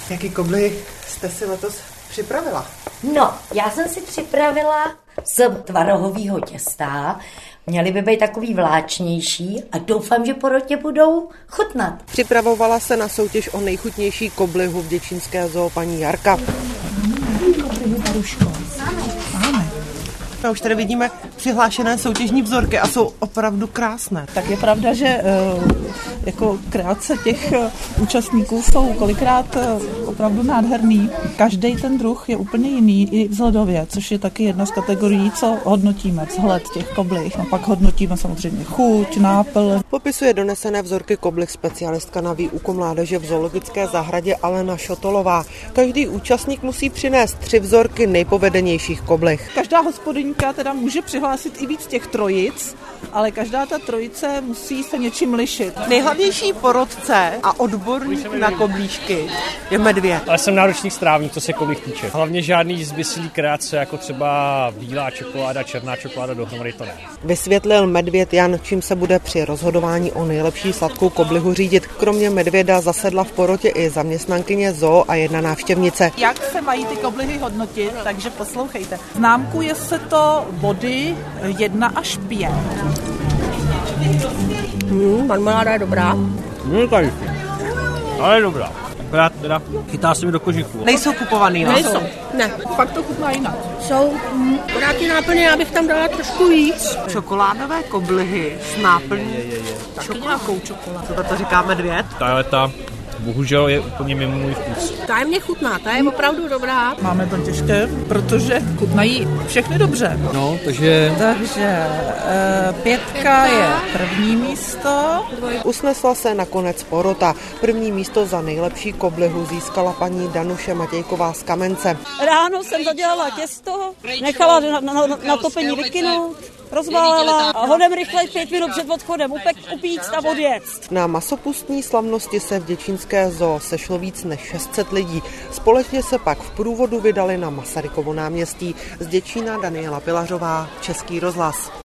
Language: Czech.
Jaký kobly jste si letos připravila? No, já jsem si připravila z tvarohového těsta. Měly by být takový vláčnější a doufám, že porotě budou chutnat. Připravovala se na soutěž o nejchutnější koblihu v děčínské zoo paní Jarka. Máme. A už tady vidíme přihlášené soutěžní vzorky a jsou opravdu krásné. Tak je pravda, že jako kreace těch účastníků jsou kolikrát opravdu nádherný. Každý ten druh je úplně jiný i vzhledově, což je taky jedna z kategorií, co hodnotíme, vzhled těch koblih. A pak hodnotíme samozřejmě chuť, náplň. Popisuje donesené vzorky koblih specialistka na výuku mládeže v zoologické zahradě Alena Šotolová. Každý účastník musí přinést 3 vzorky nejpovedenějších koblih. Každá hospodyňka teda může přihlásit i víc těch trojic, ale každá ta trojice musí se něčím lišit. Nejhlavnější porodce a odborník na koblížky je medvěd. Ale jsem náročný strávník, co se koblih týče. Hlavně žádný zbyslý kreace, jako třeba bílá čokoláda, černá čokoláda dohromady to ne. Vysvětlil medvěd Jan, čím se bude při rozhodování o nejlepší sladkou koblihu řídit. Kromě medvěda zasedla v porotě i zaměstnankyně zoo a jedna návštěvnice. Jak se mají ty koblihy hodnotit, takže poslouchejte. Známkuje se to body 1 až 5. Marmeláda je dobrá. Tady. Ale je dobrá. Akorát teda chytá se mi do kožichu. Nejsou kupovaný, no? Nejsou. Ne. Fakt to chutná jinak. Jsou. Akorát ty náplně, já bych tam dala trošku víc. Čokoládové koblihy s náplní. Taky nějakou čokoládu. Co to říká medvěd? Ta bohužel je úplně mimo můj vkus. Ta je mě chutná, ta je opravdu dobrá. Máme to těžké, protože chutnají všechny dobře. No, takže 5 je první místo. Usnesla se nakonec porota. První místo za nejlepší koblihu získala paní Danuše Matějková z Kamence. Ráno jsem zadělala těsto, nechala na topení vykynout, rozválila a hodem rychle 5 minut před odchodem upíct a odjet. Na masopustní slavnosti se v děčínské zoo sešlo víc než 600 lidí. Společně se pak v průvodu vydali na Masarykovo náměstí. Z Děčína Daniela Pilařová, Český rozhlas.